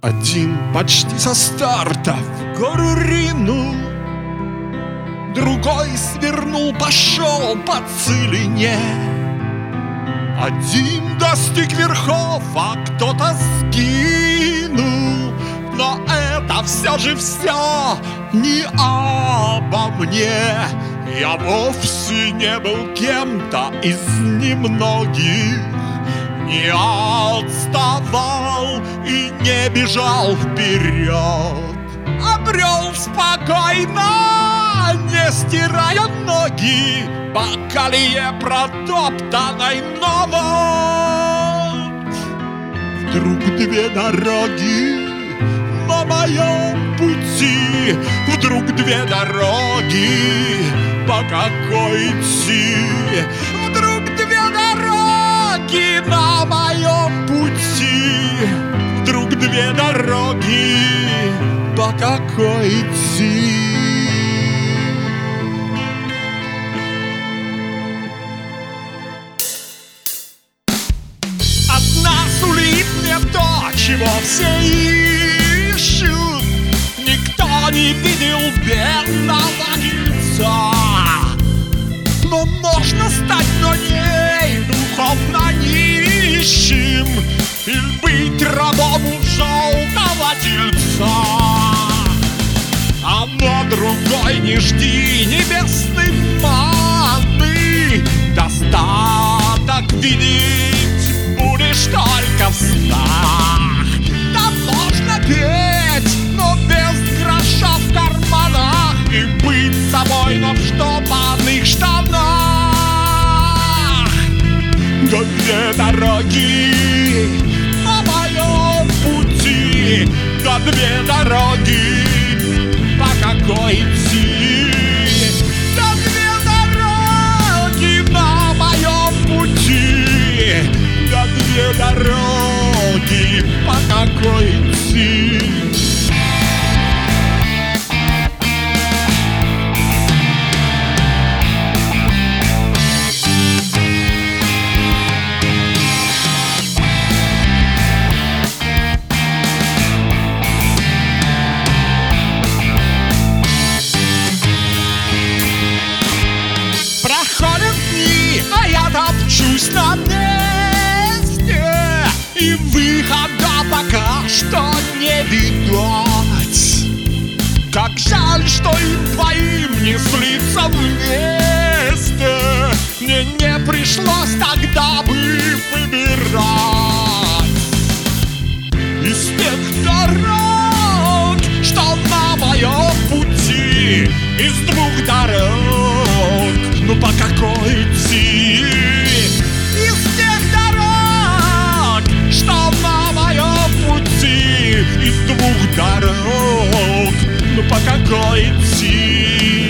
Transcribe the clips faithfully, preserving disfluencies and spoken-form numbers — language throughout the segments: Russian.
Один почти со старта в гору ринул, другой свернул, пошел по целине. Один достиг верхов, а кто-то сгинул. Но это все же все не обо мне. Я вовсе не был кем-то из немногих, не отставал и не бежал вперед. Обрел спокойно, не стирая ноги по колее протоптанной, но вот вдруг две дороги на моем пути. Вдруг две дороги, по какой идти. Вдруг две дороги на моем пути. Вдруг две дороги, по какой идти. Одна сулит мне то, чего все ищут. Никто не видел бедного дельца. Но можно стать на ней духовно нищим или быть рабом у желтого тельца. А на другой не жди небесной маны. Достаток видеть будешь только в снах. Там можно петь, но без гроша в карманах, и быть собой, но в штопанных штанах. Да две дороги на моем пути, да две дороги, по какой идти. Да две дороги на моем пути, да две дороги, по какой идти. А я топчусь на месте, и выхода пока что не видать. Как жаль, что им двоим не слиться вместе. Мне не пришлось тогда бы выбирать из тех дорог, что на моем пути. Из двух дорог, ну по какой идти? Из тех дорог, что на моем пути. Из двух дорог, ну по какой идти?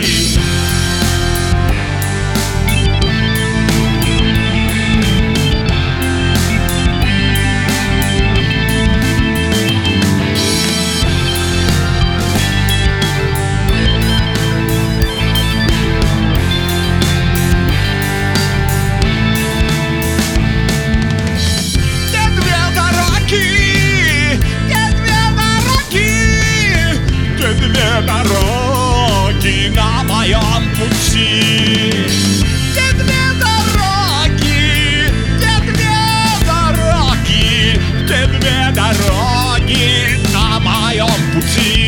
Две дороги на моем пути. Те две дороги, те две дороги, те две дороги на моем пути.